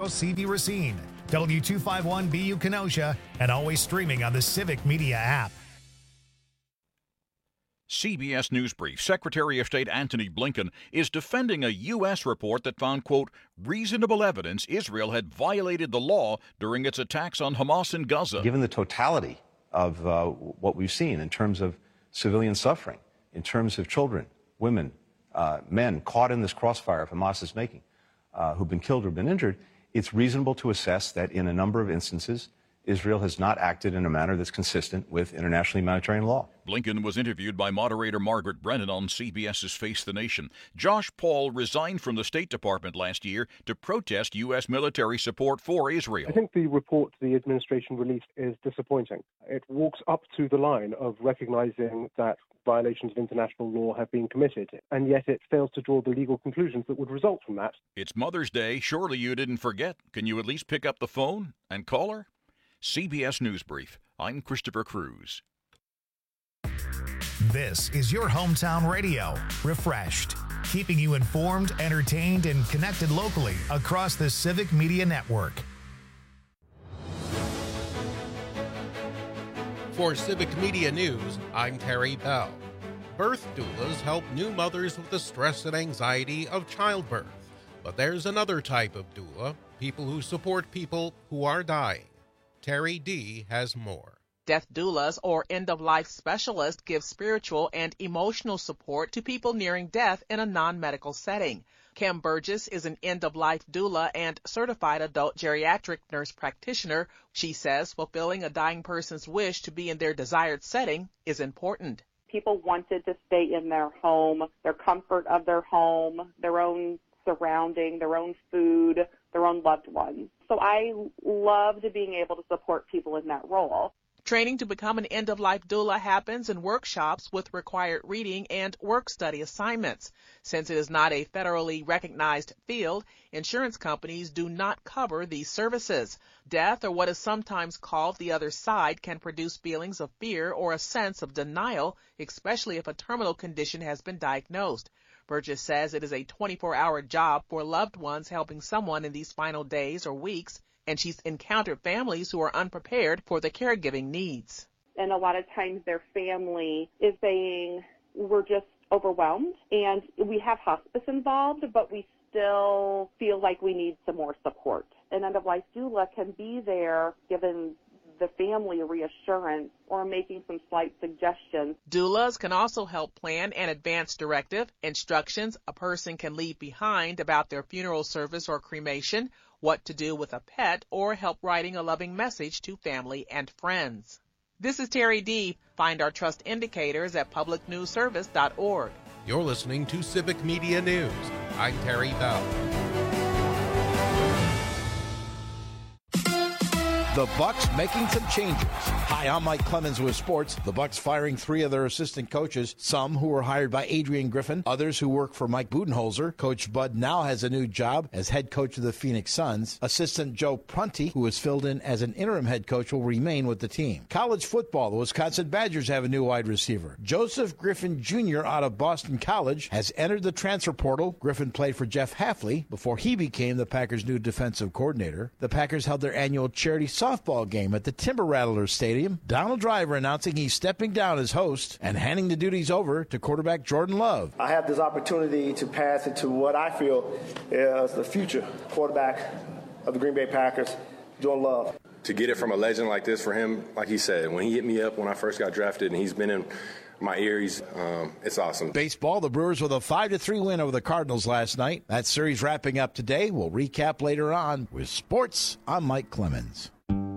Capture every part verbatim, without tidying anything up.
C V Racine, W two fifty-one B U Kenosha, and always streaming on the Civic Media app. C B S News Brief. Secretary of State Antony Blinken is defending a U S report that found, quote, reasonable evidence Israel had violated the law during its attacks on Hamas in Gaza. Given the totality of uh, what we've seen in terms of civilian suffering, in terms of children, women, uh, men caught in this crossfire of Hamas is making, uh, who've been killed or been injured, it's reasonable to assess that in a number of instances, Israel has not acted in a manner that's consistent with international humanitarian law. Blinken was interviewed by moderator Margaret Brennan on CBS's Face the Nation. Josh Paul resigned from the State Department last year to protest U S military support for Israel. I think the report the administration released is disappointing. It walks up to the line of recognizing that violations of international law have been committed, and yet it fails to draw the legal conclusions that would result from that. It's Mother's Day. Surely you didn't forget. Can you at least pick up the phone and call her? C B S News Brief. I'm Christopher Cruz. This is your hometown radio, Refreshed, keeping you informed, entertained, and connected locally across the Civic Media Network. For Civic Media News, I'm Terry Bell. Birth doulas help new mothers with the stress and anxiety of childbirth. But there's another type of doula, people who support people who are dying. Terry D. has more. Death doulas, or end-of-life specialists, give spiritual and emotional support to people nearing death in a non-medical setting. Kim Burgess is an end-of-life doula and certified adult geriatric nurse practitioner. She says fulfilling a dying person's wish to be in their desired setting is important. People wanted to stay in their home, their comfort of their home, their own surrounding, their own food, their own loved ones. So I loved being able to support people in that role. Training to become an end-of-life doula happens in workshops with required reading and work study assignments. Since it is not a federally recognized field, insurance companies do not cover these services. Death, or what is sometimes called the other side, can produce feelings of fear or a sense of denial, especially if a terminal condition has been diagnosed. Burgess says it is a twenty-four hour job for loved ones helping someone in these final days or weeks, and she's encountered families who are unprepared for the caregiving needs. And a lot of times their family is saying, we're just overwhelmed, and we have hospice involved, but we still feel like we need some more support. An end-of-life doula can be there given the family reassurance or making some slight suggestions. Doulas can also help plan an advance directive, instructions a person can leave behind about their funeral service or cremation, what to do with a pet, or help writing a loving message to family and friends. This is Terry D. Find our trust indicators at public news service dot org. You're listening to Civic Media News. I'm Terry Bell. The Bucks making some changes. Hi, I'm Mike Clemens with sports. The Bucks firing three of their assistant coaches, some who were hired by Adrian Griffin, others who work for Mike Budenholzer. Coach Bud now has a new job as head coach of the Phoenix Suns. Assistant Joe Prunty, who was filled in as an interim head coach, will remain with the team. College football, the Wisconsin Badgers have a new wide receiver. Joseph Griffin Junior out of Boston College has entered the transfer portal. Griffin played for Jeff Hafley before he became the Packers' new defensive coordinator. The Packers held their annual charity softball game at the Timber Rattlers Stadium. Donald Driver announcing he's stepping down as host and handing the duties over to quarterback Jordan Love. I have this opportunity to pass it to what I feel is the future quarterback of the Green Bay Packers, Jordan Love. To get it from a legend like this for him, like he said, when he hit me up when I first got drafted and he's been in my ears, um, it's awesome. Baseball, the Brewers with a five to three win over the Cardinals last night. That series wrapping up today. We'll recap later on. With sports, I'm Mike Clemens.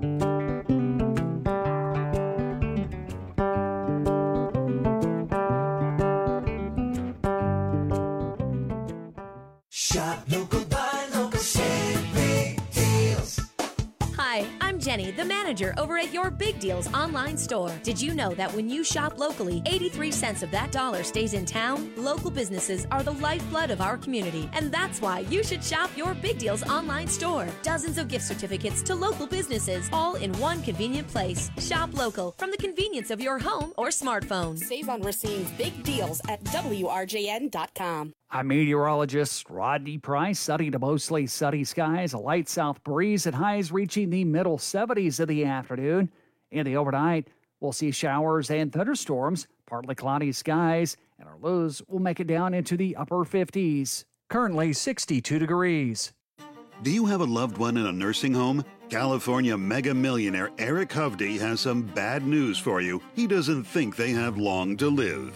Shop local, buy local, save big deals. Hi, I'm Jenny, the manager over at Your Big Deals online store. Did you know that when you shop locally, eighty-three cents of that dollar stays in town? Local businesses are the lifeblood of our community, and that's why you should shop Your Big Deals online store. Dozens of gift certificates to local businesses, all in one convenient place. Shop local from the convenience of your home or smartphone. Save on Racine's big deals at W R J N dot com. I'm meteorologist Rodney Price. Sunny to mostly sunny skies, a light south breeze and highs reaching the middle seventies in the afternoon. In the overnight, we'll see showers and thunderstorms, partly cloudy skies, and our lows will make it down into the upper fifties. Currently sixty-two degrees. Do you have a loved one in a nursing home? California mega millionaire Eric Hovde has some bad news for you. He doesn't think they have long to live.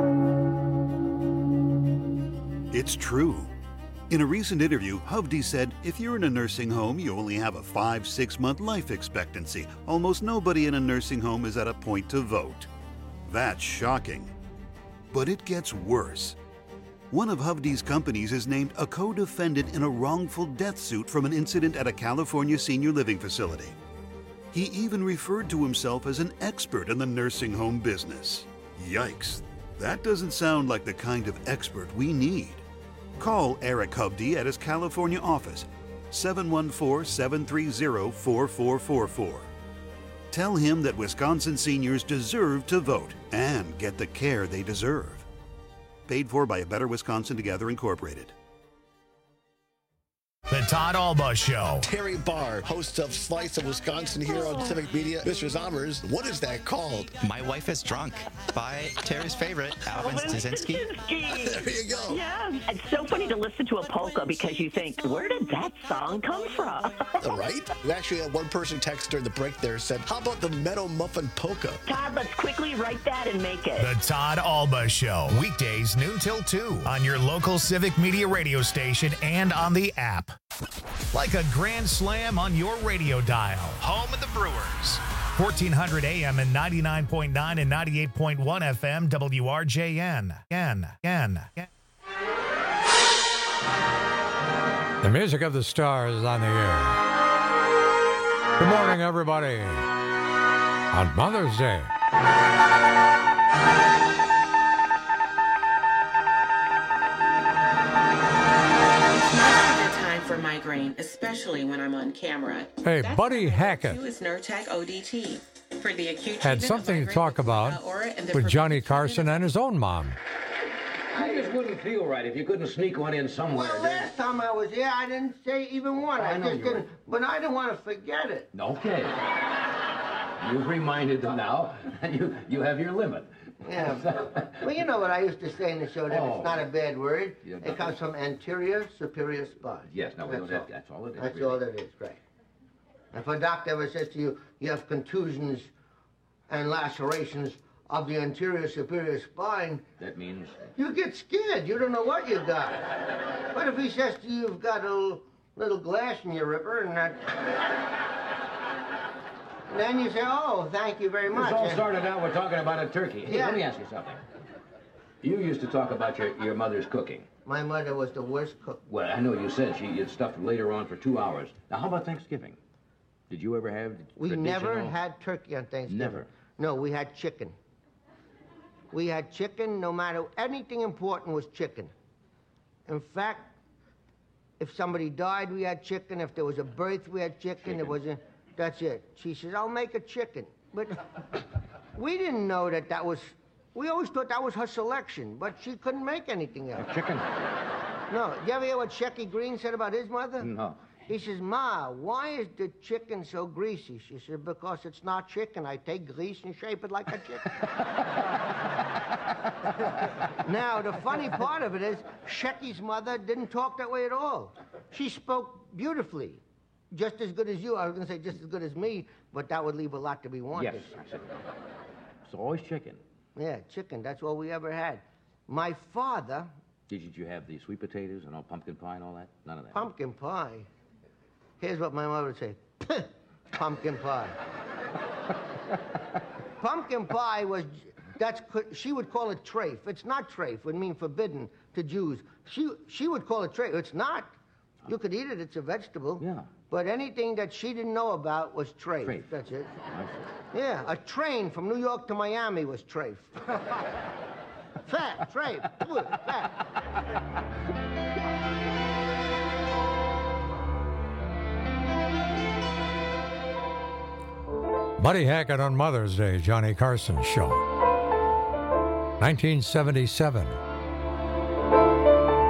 It's true. In a recent interview, Hovde said, if you're in a nursing home, you only have a five, six month life expectancy. Almost nobody in a nursing home is at a point to vote. That's shocking. But it gets worse. One of Hovde's companies is named a co-defendant in a wrongful death suit from an incident at a California senior living facility. He even referred to himself as an expert in the nursing home business. Yikes. That doesn't sound like the kind of expert we need. Call Eric Hovde at his California office, seven one four, seven three zero, four four four four. Tell him that Wisconsin seniors deserve to vote and get the care they deserve. Paid for by A Better Wisconsin Together, Incorporated. The Todd Alba Show. Terry Barr, host of Slice of Wisconsin here on Civic Media. Mister Zommers, what is that called? My Wife is Drunk by Terry's favorite, Alvin Stasinski. There you go. Yeah, it's so funny to listen to a polka because you think, where did that song come from? Right? We actually had one person text during the break there said, how about the Meadow Muffin Polka? Todd, let's quickly write that and make it. The Todd Alba Show. Weekdays noon till two on your local Civic Media radio station and on the app. Like a grand slam on your radio dial. Home of the Brewers. fourteen hundred A M and ninety-nine point nine and ninety-eight point one F M W R J N. N, N, N. The music of the stars is on the air. Good morning, everybody. On Mother's Day. For migraine, especially when I'm on camera. Hey, That's Buddy Hackett is Nurtec O D T for the acute had something to talk about with Johnny Carson and his own mom. I just wouldn't feel right if you couldn't sneak one in somewhere. Well, last time I was here, I didn't say even one. I, I know just you didn't, were. but I didn't want to forget it. Okay. You've reminded them now. You you have your limit. Yeah. Well, you know what I used to say in the show, that Oh. it's not a bad word. Yeah, It comes from anterior superior spine. Yes, no, we That's don't have, all. that's all it is. That's really. all that is, right. If a doctor ever says to you, you have contusions and lacerations of the anterior superior spine, That means you get scared. You don't know what you got. But if he says to you, you've got a little, little glass in your ripper, and that... then you say, oh, thank you very much. This all And- started out, we're talking about a turkey. Hey, Yeah. let me ask you something. You used to talk about your, your mother's cooking. My mother was the worst cook. Well, I know you said she had stuffed later on for two hours. Now, how about Thanksgiving? Did you ever have We never traditional- had turkey on Thanksgiving. Never. No, we had chicken. We had chicken, no matter, anything important was chicken. In fact, if somebody died, we had chicken. If there was a birth, we had chicken. Chicken. It was a, that's it. She says, I'll make a chicken. But we didn't know that that was, we always thought that was her selection, but she couldn't make anything else. Chicken? No. You ever hear what Shecky Green said about his mother? No. He says, Ma, why is the chicken so greasy? She said, because it's not chicken. I take grease and shape it like a chicken. Now, the funny part of it is, Shecky's mother didn't talk that way at all. She spoke beautifully. Just as good as you. I was going to say just as good as me, but that would leave a lot to be wanted. Yes. I said, it's always chicken. Yeah, chicken. That's all we ever had. My father, Did you have the sweet potatoes and all pumpkin pie and all that? None of that. pumpkin pie. Here's what my mother would say. Pumpkin pie. Pumpkin pie was, that's, she would call it trafe. It's not trafe. It would mean forbidden to Jews. She, she would call it trafe. It's not. You could eat it. It's a vegetable. Yeah. But anything that she didn't know about was trafe. Trafe. That's it. Yeah, a train from New York to Miami was trafe. Fat, trafe, good, fat. Buddy Hackett on Mother's Day, Johnny Carson Show. nineteen seventy-seven.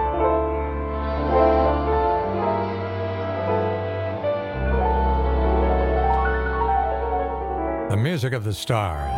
music of the stars.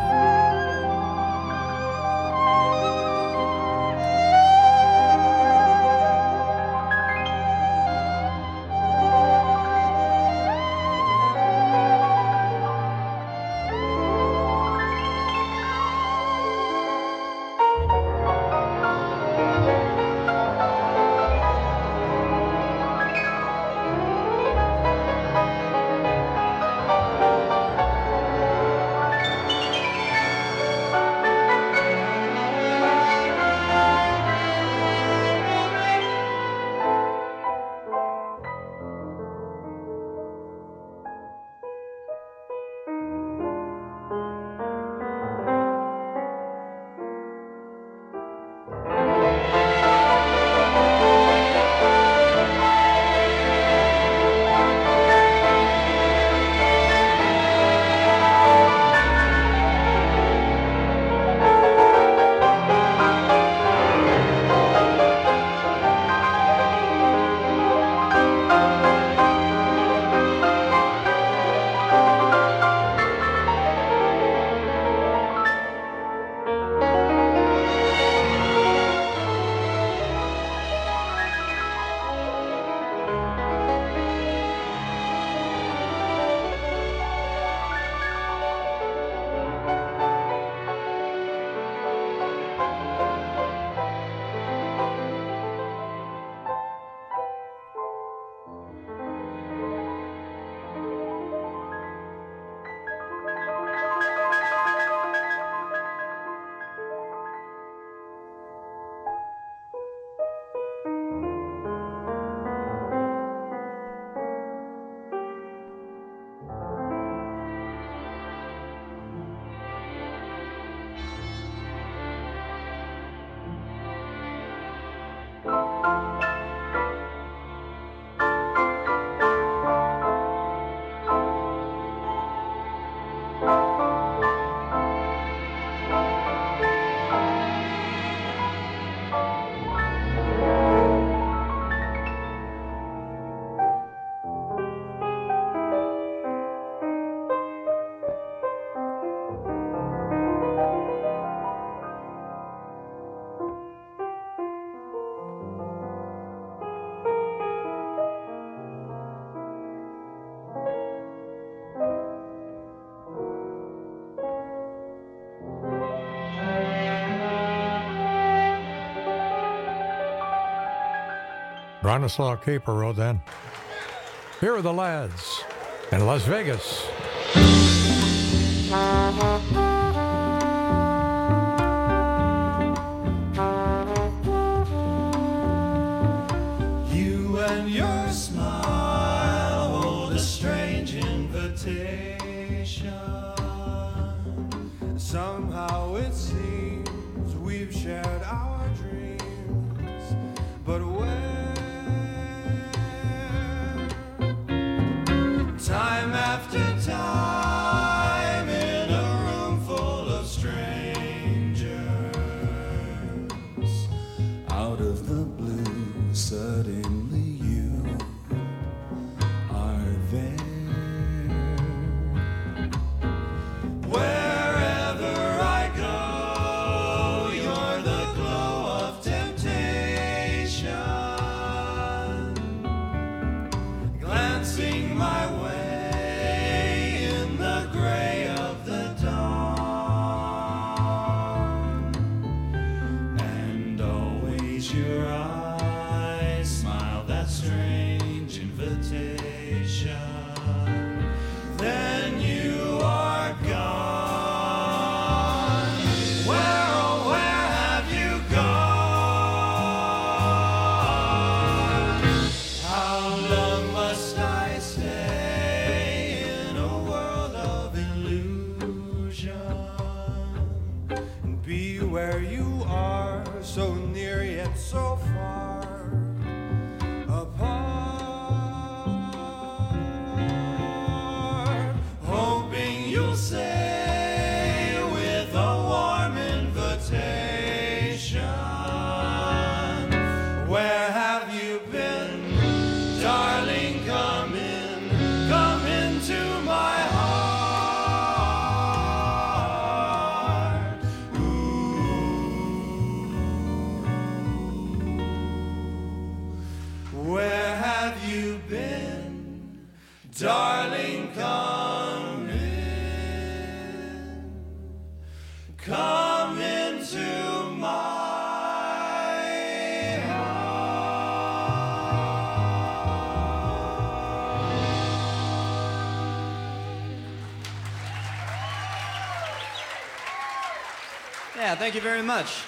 Bronislaw Kaper wrote that. Here are the Lads in Las Vegas. You and your smile hold a strange invitation. Somehow it seems we've shared our dreams, but where? Time after time in a room full of strangers, out of the blue suddenly you are there. Wherever I go, you're the glow of temptation, glancing my way. Your eyes smile that strange invitation. Then you are gone. Where, oh, where have you gone? How long must I stay in a world of illusion and be where you are, so near yet so far apart? Darling, come in, come into my Yeah, thank you very much.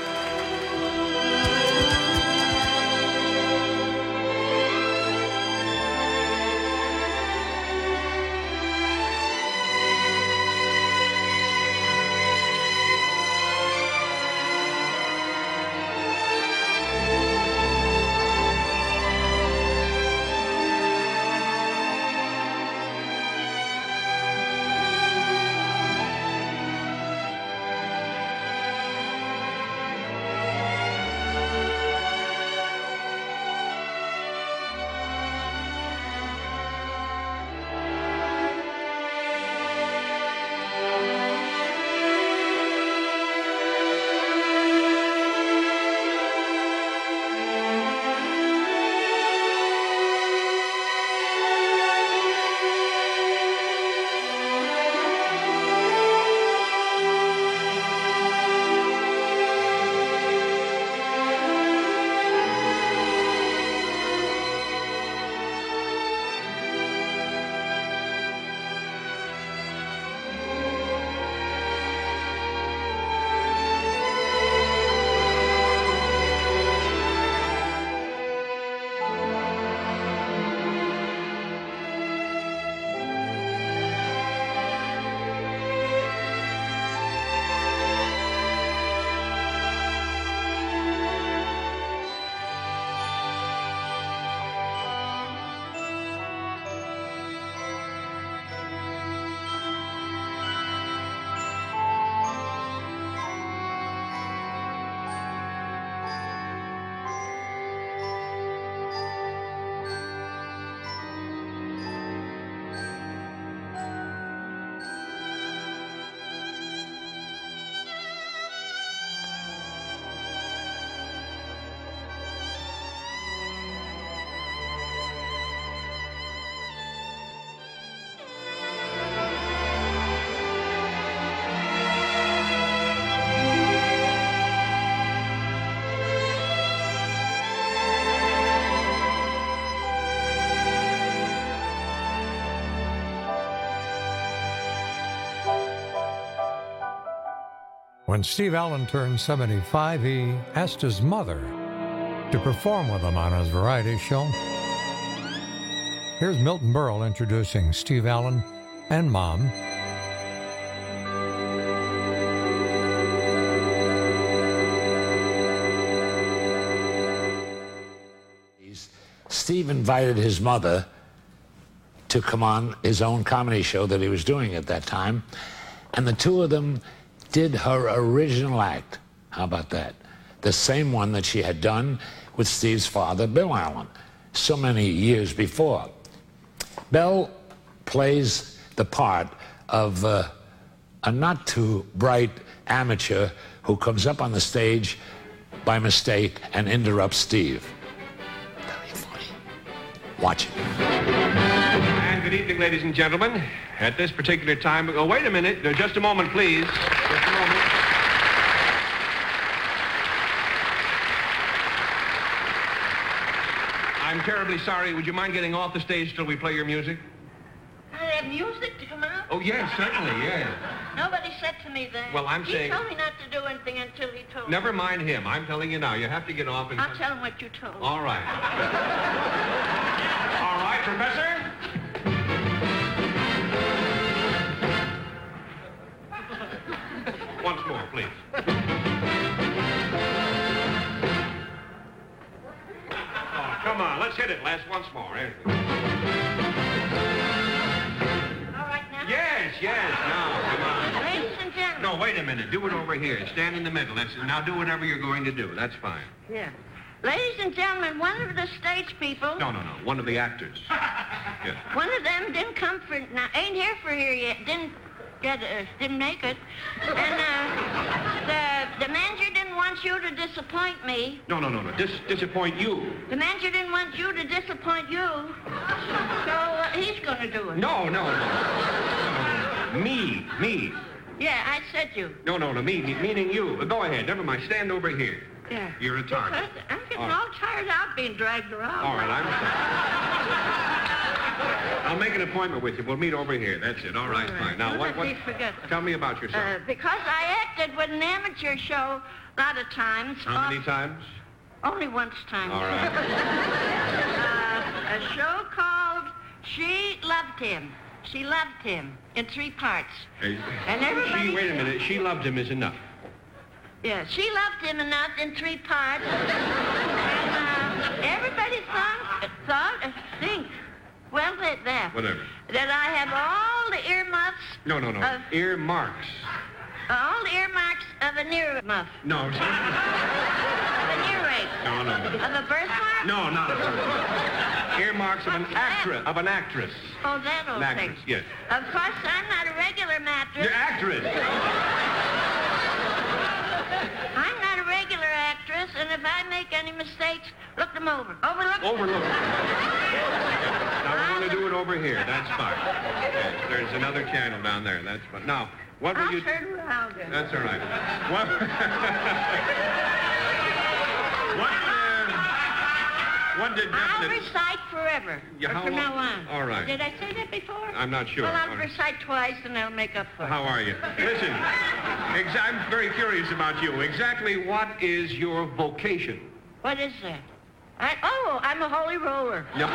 When Steve Allen turned seventy-five, he asked his mother to perform with him on his variety show. Here's Milton Berle introducing Steve Allen and Mom. Steve invited his mother to come on his own comedy show that he was doing at that time, and the two of them did her original act. How about that? The same one that she had done with Steve's father, Bill Allen, so many years before. Bill plays the part of uh, a not too bright amateur who comes up on the stage by mistake and interrupts Steve. Very funny. Watch it. And good evening, ladies and gentlemen. At this particular time, oh, wait a minute. Just a moment, please. Just a moment. I'm terribly sorry. Would you mind getting off the stage till we play your music? I have music to come out? Oh, yes, certainly, yes. Nobody said to me that. Well, I'm he saying... He told me not to do anything until he told Never me. mind him. I'm telling you now. You have to get off and... I'll tell him what you told me. All right. All right, Professor? Once more, please. Oh, come on. Let's hit it, Les. Once more. Eh? All right, now? Yes, yes. Now, come on. Ladies and gentlemen. No, wait a minute. Do it over here. Stand in the middle. That's, now do whatever you're going to do. That's fine. Yeah. Ladies and gentlemen, one of the stage people... No, no, no. One of the actors. Yes. One of them didn't come for... Now, ain't here for here yet. Didn't... Get, uh, didn't make it. And uh, the, the manager didn't want you to disappoint me. No, no, no, no. Dis- disappoint you. The manager didn't want you to disappoint you. So uh, he's going going to do it. No, no, no. no. Me, me. Yeah, I said you. No, no, no, me, me, meaning you. Go ahead, never mind. Stand over here. Yeah. You're a target. Because I'm getting All all, right. tired out being dragged around. All right, I'm I'll make an appointment with you. We'll meet over here. That's it. All right, All right. fine. Now, Don't what, let what? me forget them. Tell me about yourself. Uh, because I acted with an amateur show a lot of times. How many off- times? Only once time. All right. uh, a show called She Loved Him. She loved him in three parts. Hey, And everybody She, wait a said- minute. She loved him is enough. Yeah, she loved him enough in three parts. and uh, everybody thought, thought, uh, think, well, that, that. Whatever. That I have all the earmuffs. No, no, no. Of, Earmarks. all the earmarks of an earmuff. No. Of an earache. No, no. Of a birthmark? No, not a birthmark. Earmarks of an What's that? actress. Of an actress. Oh, that old An thing. actress, yes. Of course, I'm not a regular mattress. You're actress. I'm not a regular actress, and if I make any mistakes, look them over. Overlook them. Overlook. Now, we're going to do it over here. That's fine. Okay, there's another channel down there. That's fine. Now, what will I'll you... turn around. then. That's all right. What... what, uh, what did... I'll did- recite forever. Yeah, or how from long- now on. All right. Did I say that before? I'm not sure. Well, I'll All right. recite twice, and I'll make up for it. How are you? Listen, ex- I'm very curious about you. Exactly what is your vocation? What is that? I, oh, I'm a holy roller. No.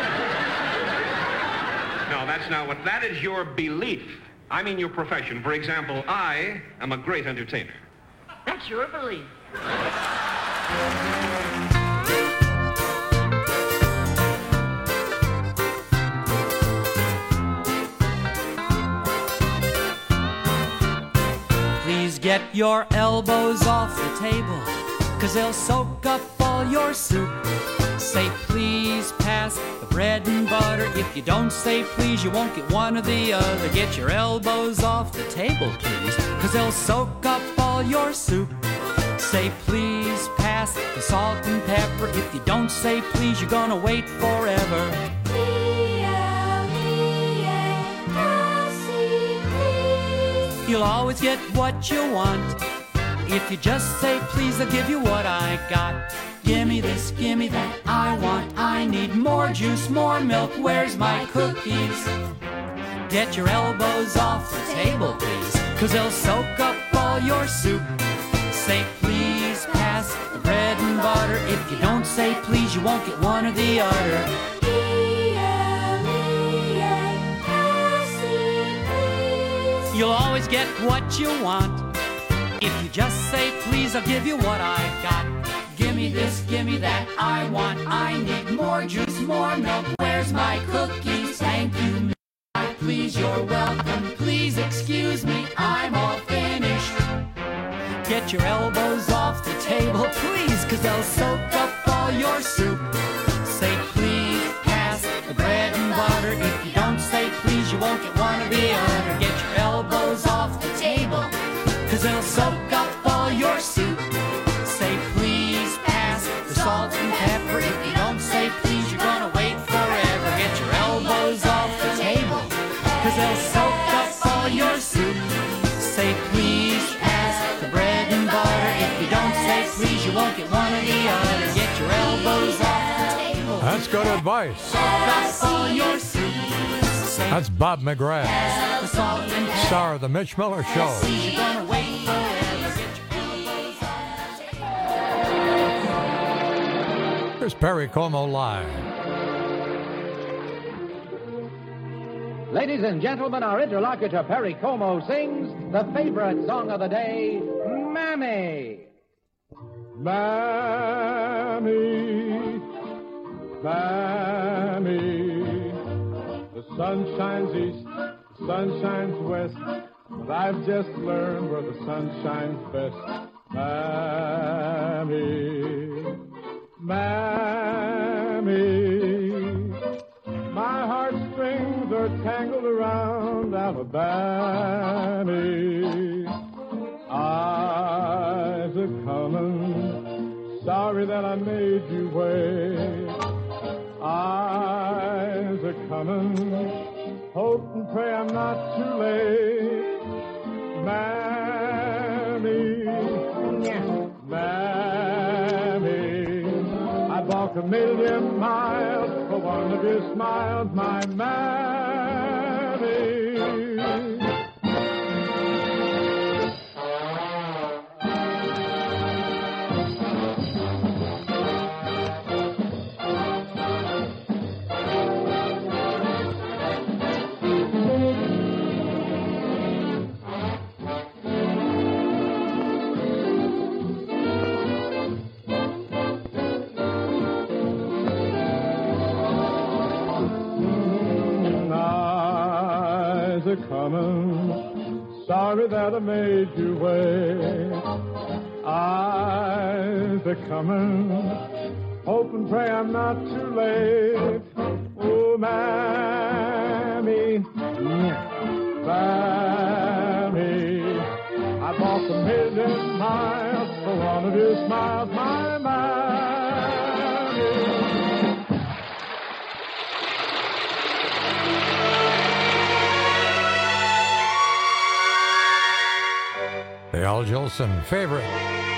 No, that's not what... That is your belief. I mean your profession. For example, I am a great entertainer. That's your belief. Please get your elbows off the table, 'cause they'll soak up all your soup. Say please pass the bread and butter. If you don't say please, you won't get one or the other. Get your elbows off the table, please, 'cause they'll soak up all your soup. Say please pass the salt and pepper. If you don't say please, you're gonna wait forever. You'll always get what you want. If you just say please, I'll give you what I got. Gimme this, gimme that, I want, I need more juice, more milk, where's my cookies? Get your elbows off the table, please, 'cause they'll soak up all your soup. Say please pass the bread and butter. If you don't say please, you won't get one or the other. You'll always get what you want. If you just say please, I'll give you what I've got. Gimme this, gimme that, I want, I need more juice, more milk, where's my cookies? Thank you, please, you're welcome, please excuse me, I'm all finished. Get your elbows off the table, please, 'cause they'll soak up all your soup. Say please, pass the bread and butter. If you don't say please, you won't get one or the other. Get your elbows off the table, 'cause they'll soak up all your soup. Say please, pass the salt and pepper. If you don't say please, you're gonna wait forever. Get your elbows off the table, 'cause they'll soak up all your soup. Say please, pass the bread and butter. If you don't say please, you won't get one or the other. Get your elbows off the table. That's good advice. Soak up all your soup. Say That's Bob McGrath, the salt and pepper. star of The Mitch Miller Show. You're gonna wait forever. Get your elbows off the table. Here's Perry Como live. Ladies and gentlemen, our interlocutor Perry Como sings the favorite song of the day, Mammy. Mammy, Mammy, the sun shines east, the sun shines west, but I've just learned where the sun shines best. Mammy, Mammy, my heartstrings are tangled around Alabama. Eyes are coming, sorry that I made you wait. Eyes are coming, Hope and pray I'm not too late. Mammy, Mammy, I walk a million miles for one of your smiles, my Mammy. Coming, sorry that I made you wait. Eyes are coming, hope and pray I'm not too late. Oh, Mammy, Mammy, I've walked a million miles for one of your smiles, my Mammy. The Al Jolson favorite.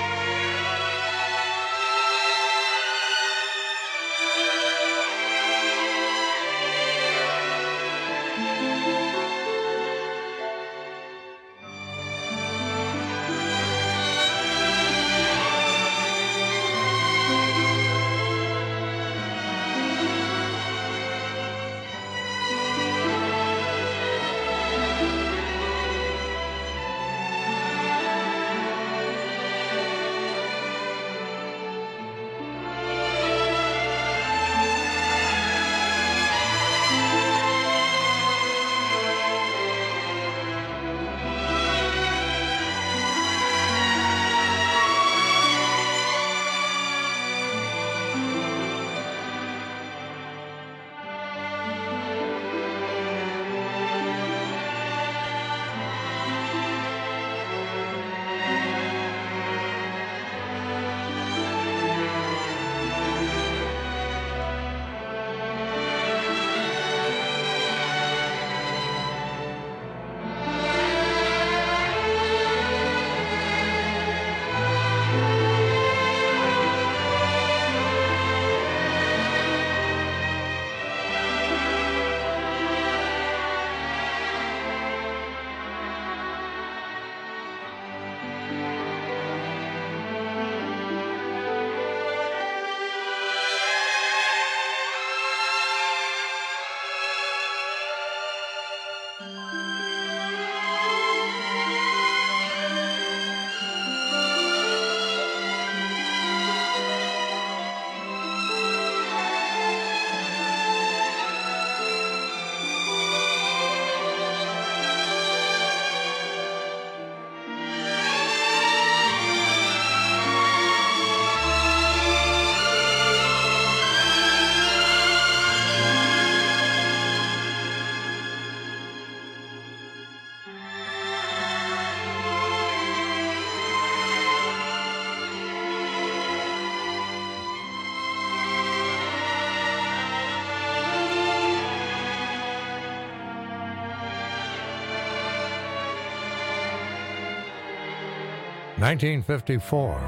nineteen fifty-four.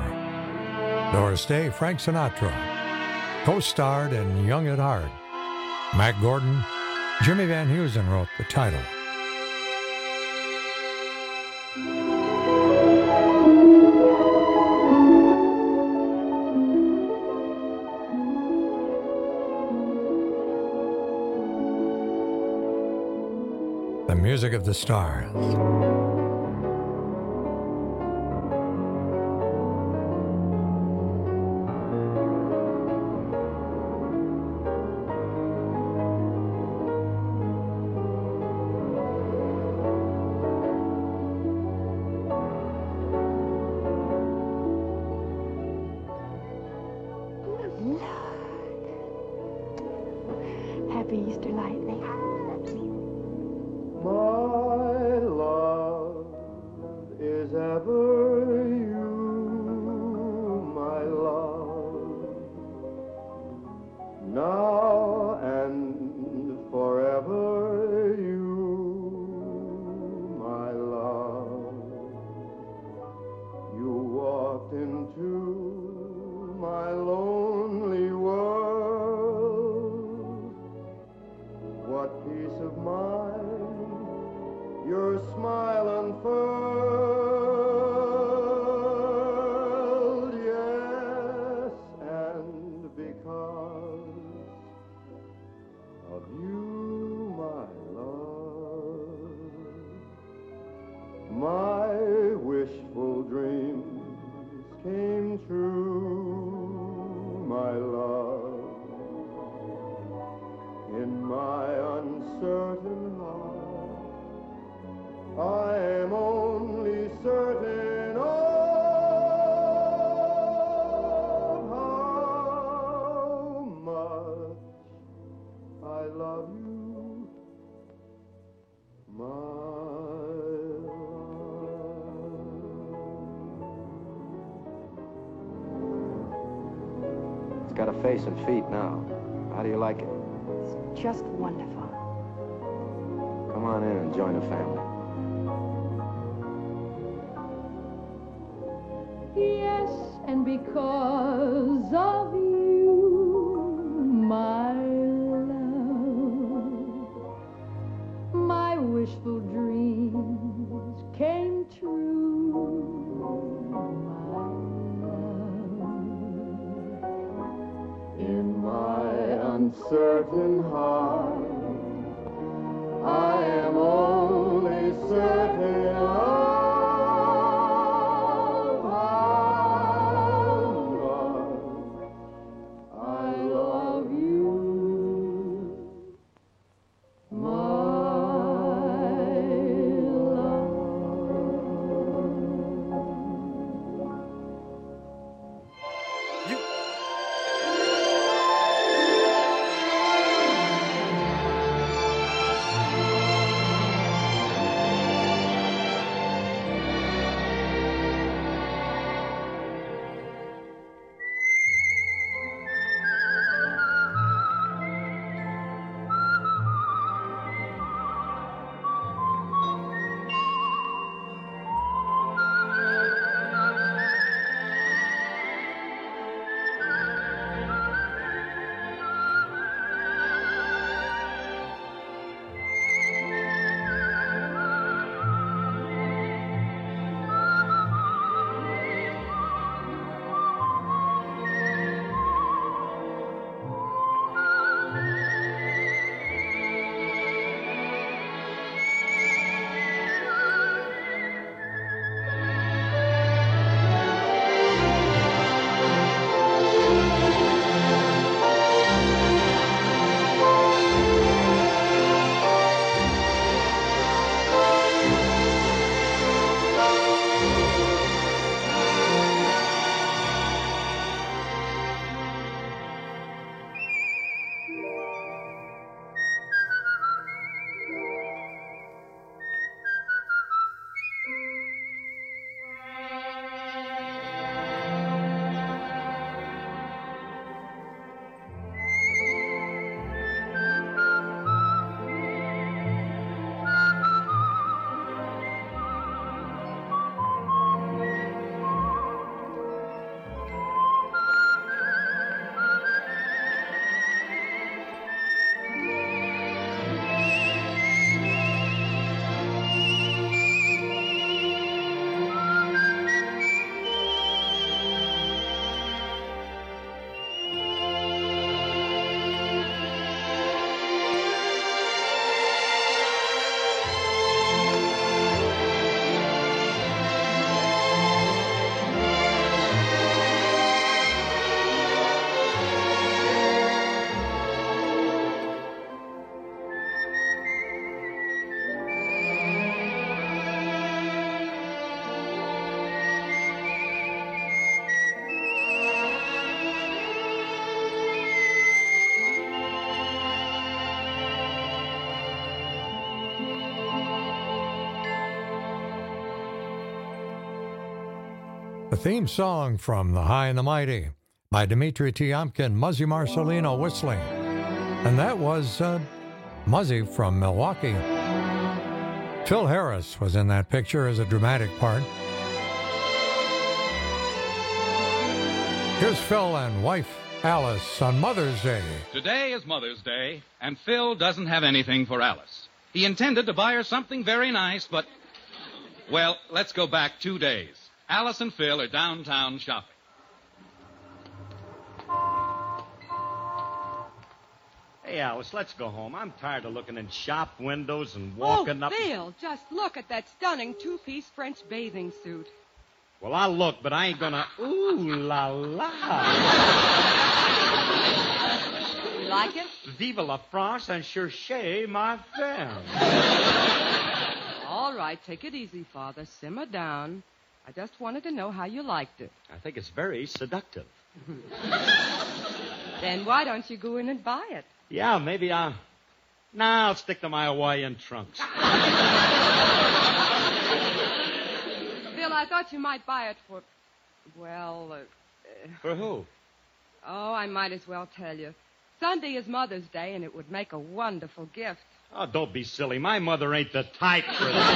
Doris Day, Frank Sinatra, co-starred in Young at Heart. Mac Gordon, Jimmy Van Heusen wrote the title. The Music of the Stars. Happy Easter lightning. My love mine, your smile unfurled, yes, and because of you, my love, my wishful dreams came true, my love. In my uncertain heart, I am only certain of how much I love you, my love. It's got a face and feet now. How do you like it? Just wonderful. Come on in and join the family. Yes, and because of you, my love, my wishful dreams came true, my love. In my uncertain heart, I am only certain of how much I love you, my love. You... The theme song from The High and the Mighty by Dmitri Tiomkin, Muzzy Marcelino whistling. And that was uh, Muzzy from Milwaukee. Phil Harris was in that picture as a dramatic part. Here's Phil and wife Alice on Mother's Day. Today is Mother's Day, and Phil doesn't have anything for Alice. He intended to buy her something very nice, but... Well, let's go back two days. Alice and Phil are downtown shopping. Hey, Alice, let's go home. I'm tired of looking in shop windows and walking oh, up... Oh, Phil, just look at that stunning two-piece French bathing suit. Well, I'll look, but I ain't gonna... Ooh, la, la. You like it? Vive la France and cherchez ma femme. All right, take it easy, Father. Simmer down. I just wanted to know how you liked it. I think it's very seductive. Then why don't you go in and buy it? Yeah, maybe I'll... Nah, I'll stick to my Hawaiian trunks. Phil, I thought you might buy it for... Well, uh... For who? Oh, I might as well tell you. Sunday is Mother's Day, and it would make a wonderful gift. Oh, don't be silly. My mother ain't the type for that.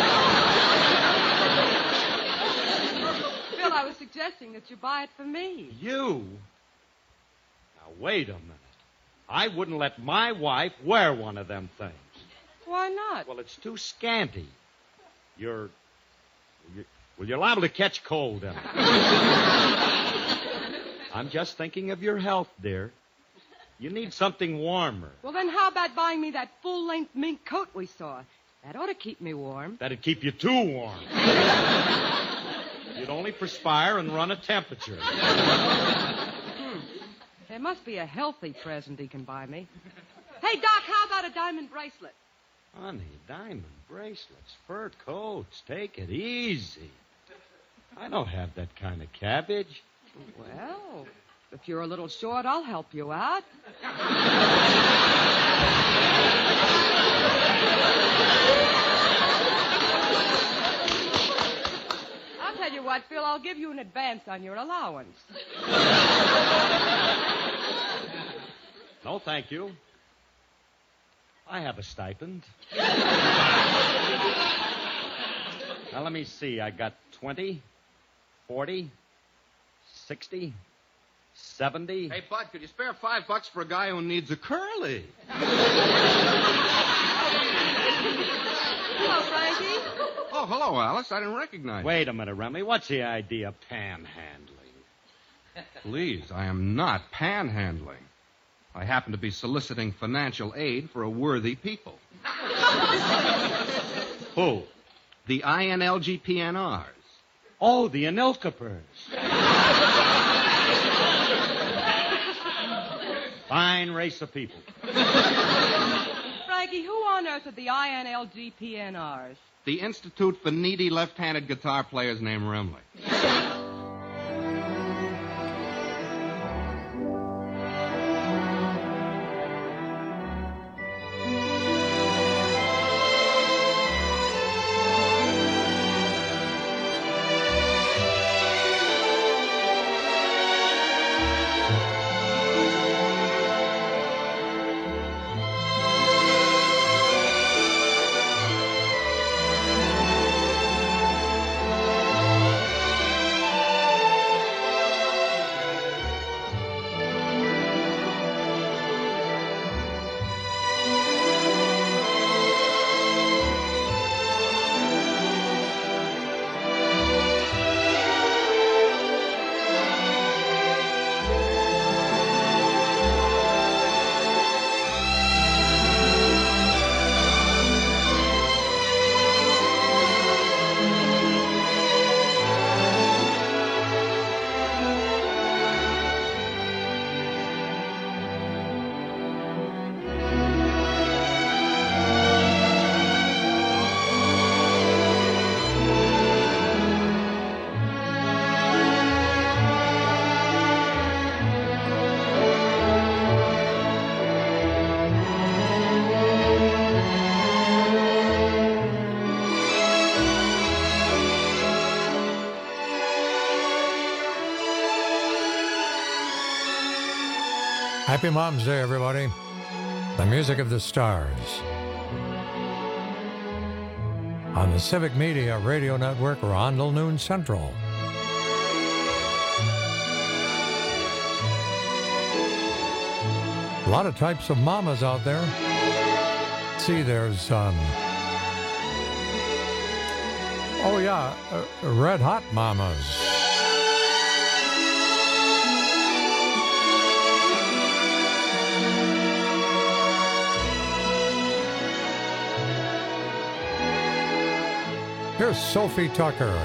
Phil, I was suggesting that you buy it for me. You? Now, wait a minute. I wouldn't let my wife wear one of them things. Why not? Well, it's too scanty. You're... you're well, you're liable to catch cold in it. I'm just thinking of your health, dear. You need something warmer. Well, then how about buying me that full-length mink coat we saw? That ought to keep me warm. That'd keep you too warm. You'd only perspire and run a temperature. Hmm. There must be a healthy present he can buy me. Hey, Doc, how about a diamond bracelet? Honey, diamond bracelets, fur coats. Take it easy. I don't have that kind of cabbage. Well... If you're a little short, I'll help you out. I'll tell you what, Phil, I'll give you an advance on your allowance. No, thank you. I have a stipend. Now, let me see. I got twenty, forty, sixty... Seventy? Hey, Bud, could you spare five bucks for a guy who needs a curly? Hello, Frankie. Oh, hello, Alice. I didn't recognize you. Wait a minute, Remy. What's the idea of panhandling? Please, I am not panhandling. I happen to be soliciting financial aid for a worthy people. Who? The I N L G P N Rs. Oh, the Anilkapers. Fine race of people. Frankie, who on earth are the I N L G P N Rs? The Institute for Needy Left-Handed Guitar Players named Remley. Happy Mom's Day, everybody. The music of the stars. On the Civic Media Radio Network, Rondell Noon Central. A lot of types of mamas out there. See, there's um, Oh, yeah, uh, Red Hot Mamas. Here's Sophie Tucker.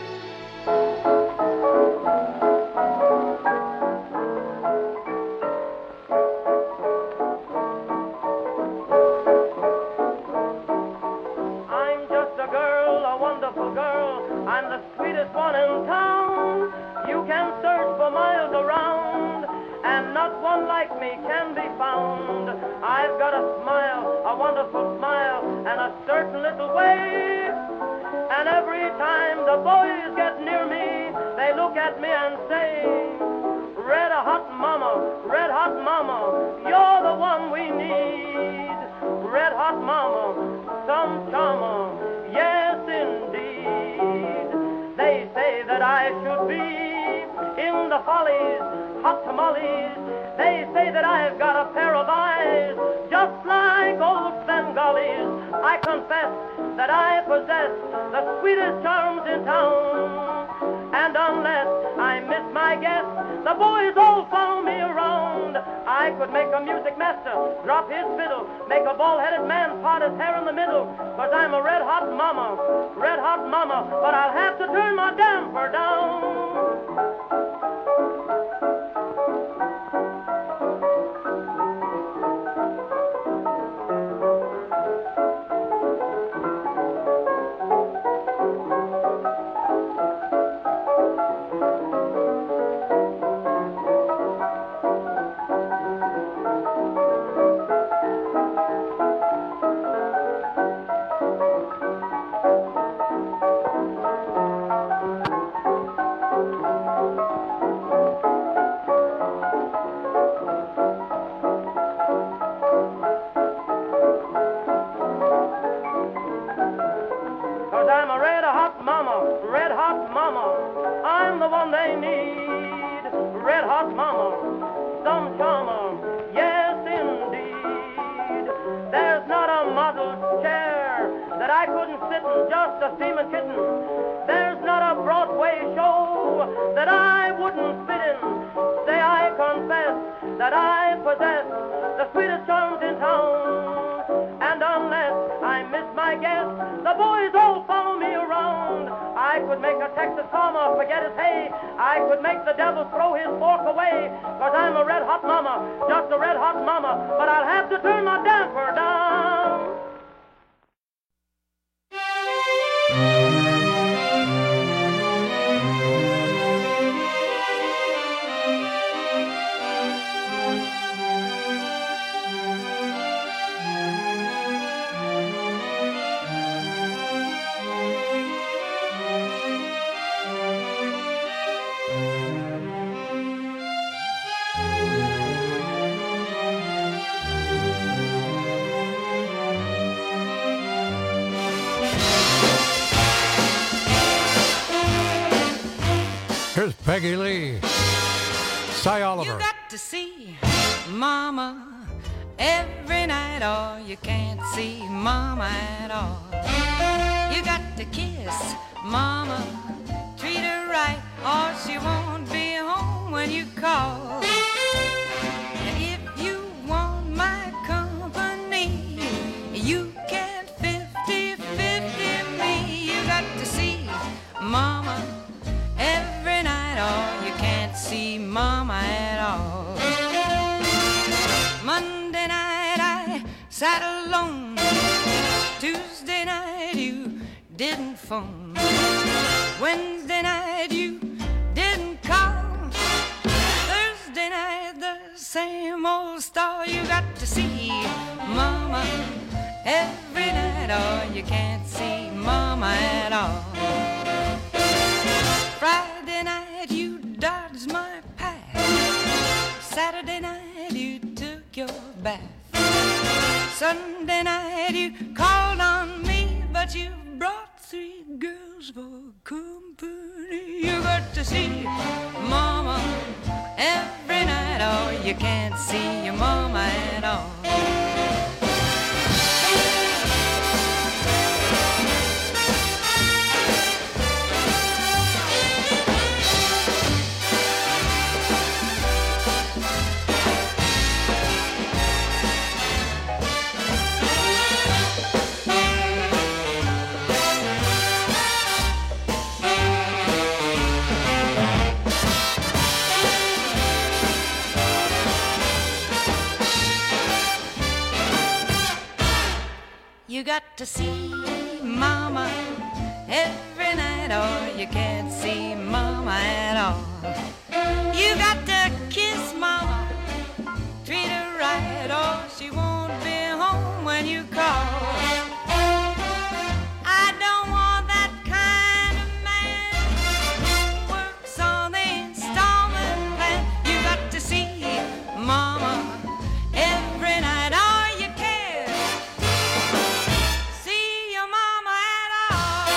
Drop his fiddle, make a bald-headed man part his hair in the middle, 'cause I'm a red-hot mama, red-hot mama, but I'll have to turn my damper down. Peggy Lee, Cy Oliver. You got to see Mama every night, or you can't see Mama at all. You got to kiss Mama, treat her right, or she won't be home when you call. And if you want my company, you can fifty fifty me. You got to see Mama every night, or you can't see Mama at all. Monday night I sat alone. Tuesday night you didn't phone. Wednesday night you didn't call. Thursday night the same old story. You got to see Mama every night, or you can't see Mama at all. Friday night you dodged my path. Saturday night you took your bath. Sunday night you called on me, but you brought three girls for company. You got to see Mama every night, or you can't see your Mama at all. to see Mama every night, or you can't see Mama at all. You got to kiss Mama, treat her right, or she won't be home when you call. I don't want that kind of man who works on the installment plan. You got to see Mama every night, or you can't see your Mama at all.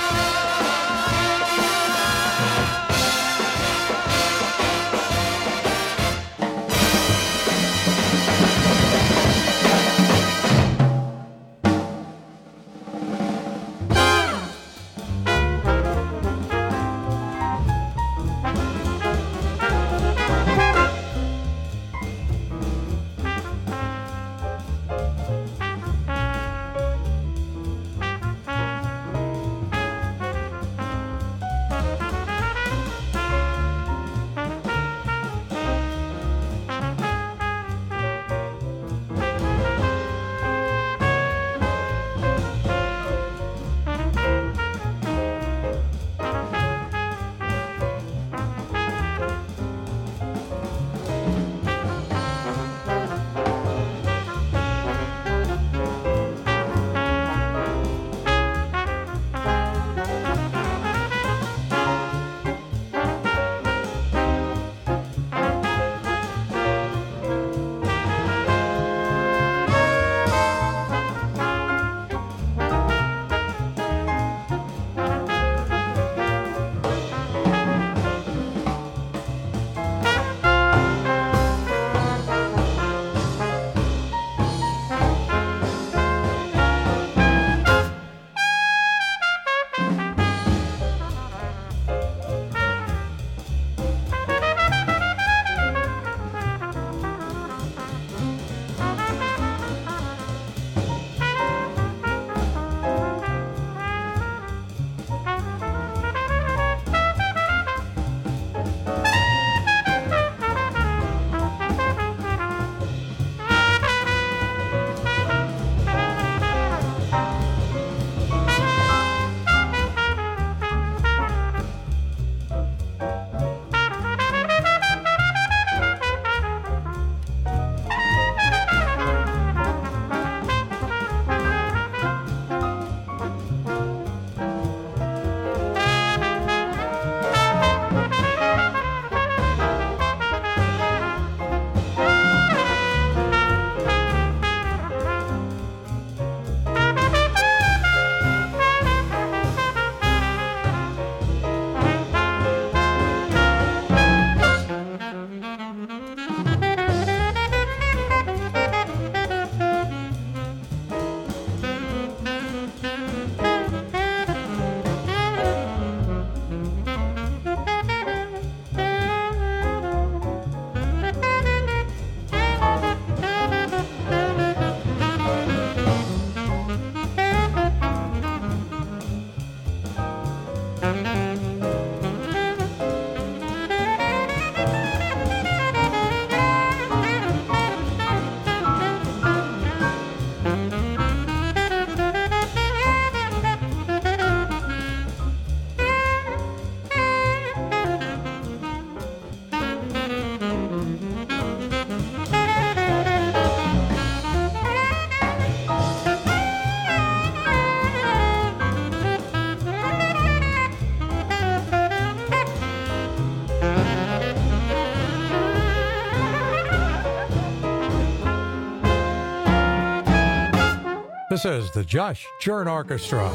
This is the Josh Churn Orchestra.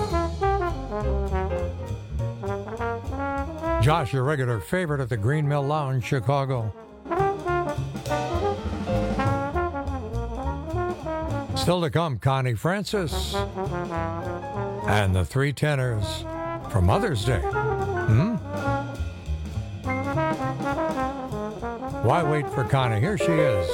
Josh, your regular favorite at the Green Mill Lounge, Chicago. Still to come, Connie Francis and the Three Tenors for Mother's Day. Hmm? Why wait for Connie? Here she is.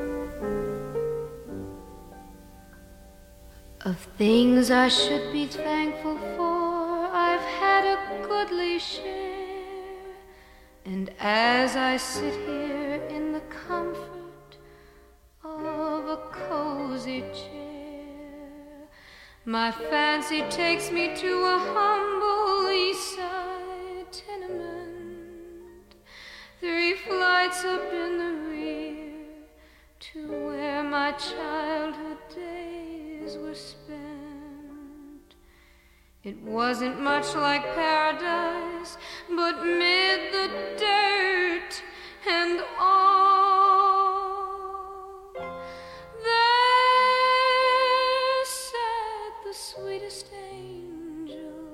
Of things I should be thankful for, I've had a goodly share. And as I sit here in the comfort of a cozy chair, My fancy takes me to a humble east side tenement, three flights up in the rear, to where my childhood days were spent. It wasn't much like paradise, but mid the dirt and all, there sat the sweetest angel,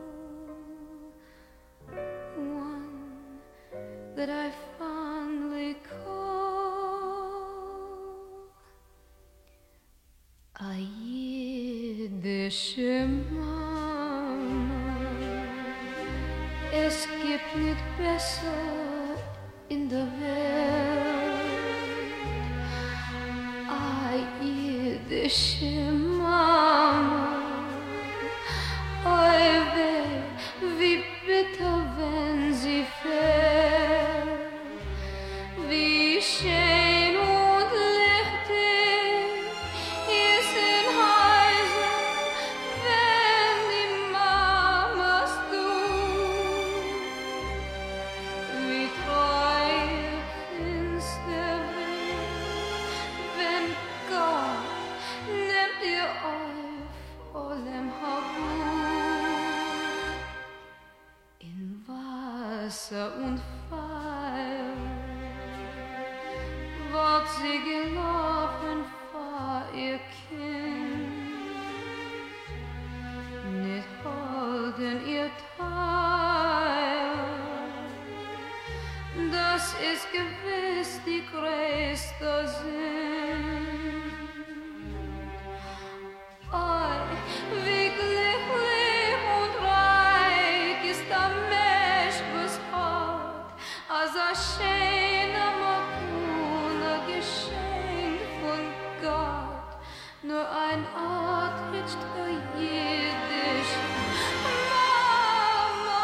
one that I fondly call a Yiddish Mama. Es gibt nicht besser in der Welt, a Yiddische Mama. Oi weh, wie bitter, wenn sie fällt, wie schön und lichtig ist in Häusern, wenn die Mamas tun, wie treu finster wird, wenn Gott nimmt ihr auf vollem Habut, in Wasser und Feuer wird sie gelaufen vor ihr Kind, nicht holden ihr Teil, das ist gewiss die größte Sinn. Oi, wie glücklich und reich ist der Mensch, was hat, als ein schöner Makuna Geschenk von Gott, nur ein Artritsch der Jiddisch Mama,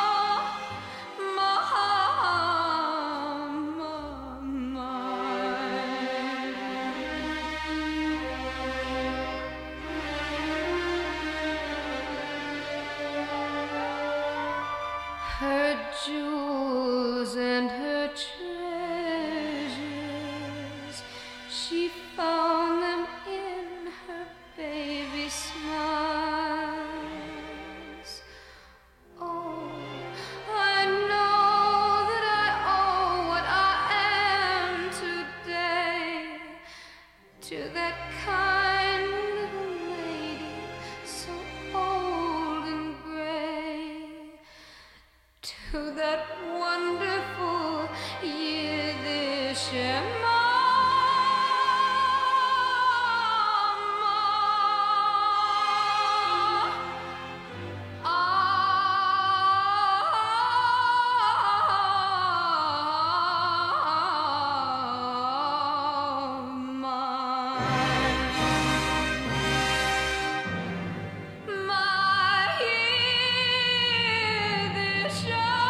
Mama, her jewels and her treasures, she found them in her baby smiles. Oh, I know that I owe what I am today to that kind little lady, so old and gray, to that wonderful Yiddish mama. My Yiddish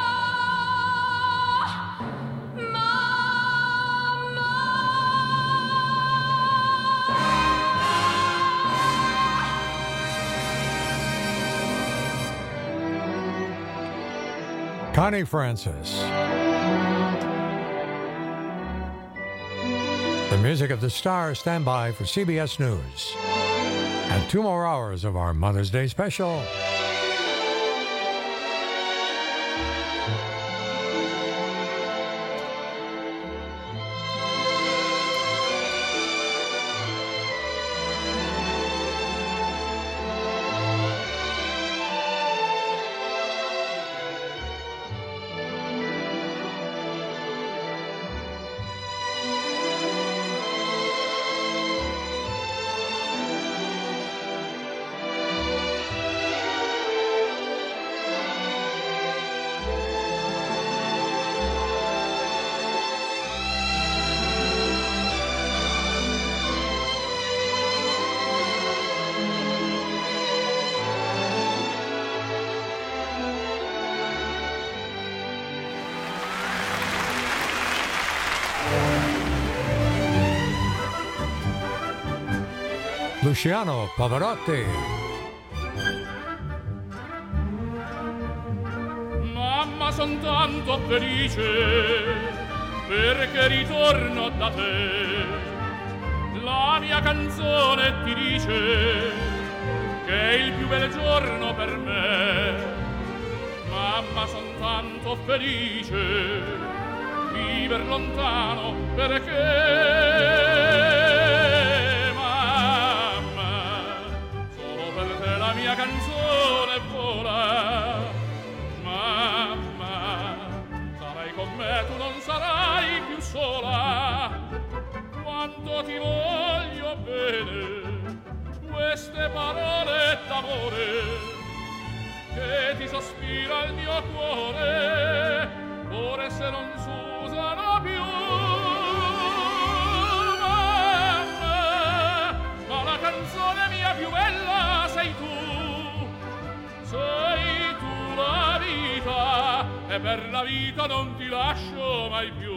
Connie Francis. The music of the stars. Stand by for C B S News. And two more hours of our Mother's Day special. Luciano Pavarotti. son tanto felice perché ritorno da te. La mia canzone ti dice che è il più bel giorno per me. Mamma, son tanto felice viver lontano perché mamma, solo per te la mia canzone vola. Mamma, sarai con me, tu non sarai più sola. Quanto ti voglio bene, queste parole d'amore che ti sospira il mio cuore, ora se non s'usano più. Mamma, ma la canzone mia più bella sei tu, sei tu la vita, e per la vita non ti lascio mai più.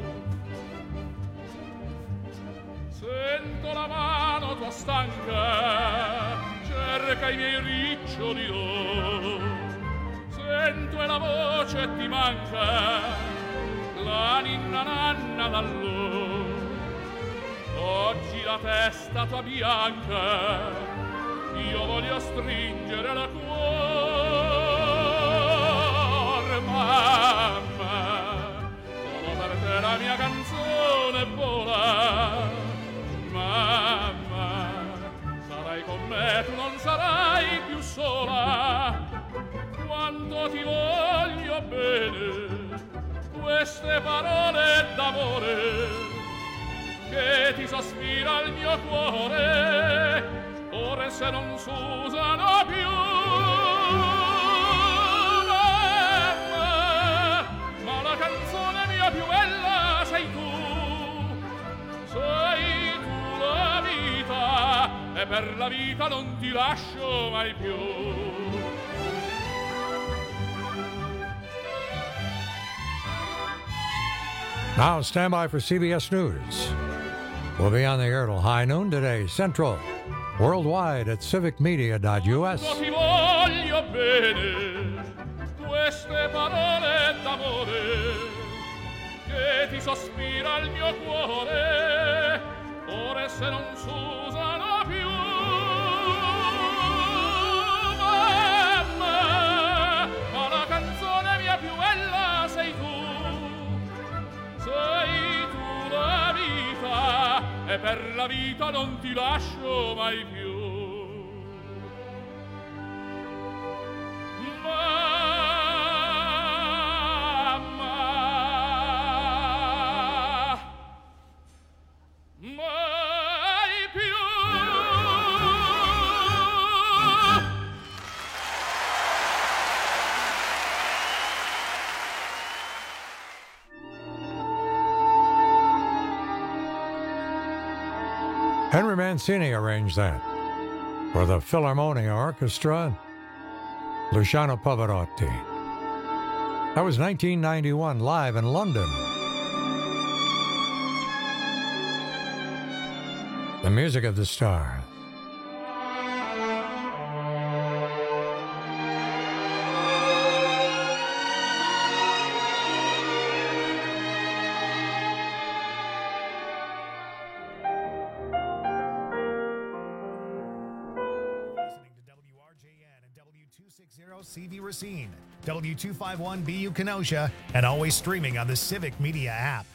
Sento la mano tua stanca, cerca i miei riccioli d'oro. Sento e la voce ti manca, la ninna nanna d'allora. Oggi la testa tua bianca, io voglio stringere la cuore. Mamma, solo per te la mia canzone vola. Mamma, sarai con me, tu non sarai più sola. Quanto ti voglio bene, queste parole d'amore che ti sospira il mio cuore, ora se non s'usano più. Mamma, ma la canzone mia più bella sei tu, sei tu la vita, e per la vita non ti lascio mai più. Now stand by for C B S News. We'll be on the air till high noon today, Central, worldwide at civic media dot U S. Ti voglio bene, queste parole d'amore che ti sospira il mio cuore, ora se non s'usano più. Mamma, ma la canzone mia più bella sei tu, sei tu la vita, e per la vita non ti lascio mai più. Mamma, mai più. Henry Mancini arranged that for the Philharmonia Orchestra, Luciano Pavarotti. That was nineteen ninety-one, live in London. The music of the stars. C V Racine, W two fifty-one B U Kenosha, and always streaming on the Civic Media app.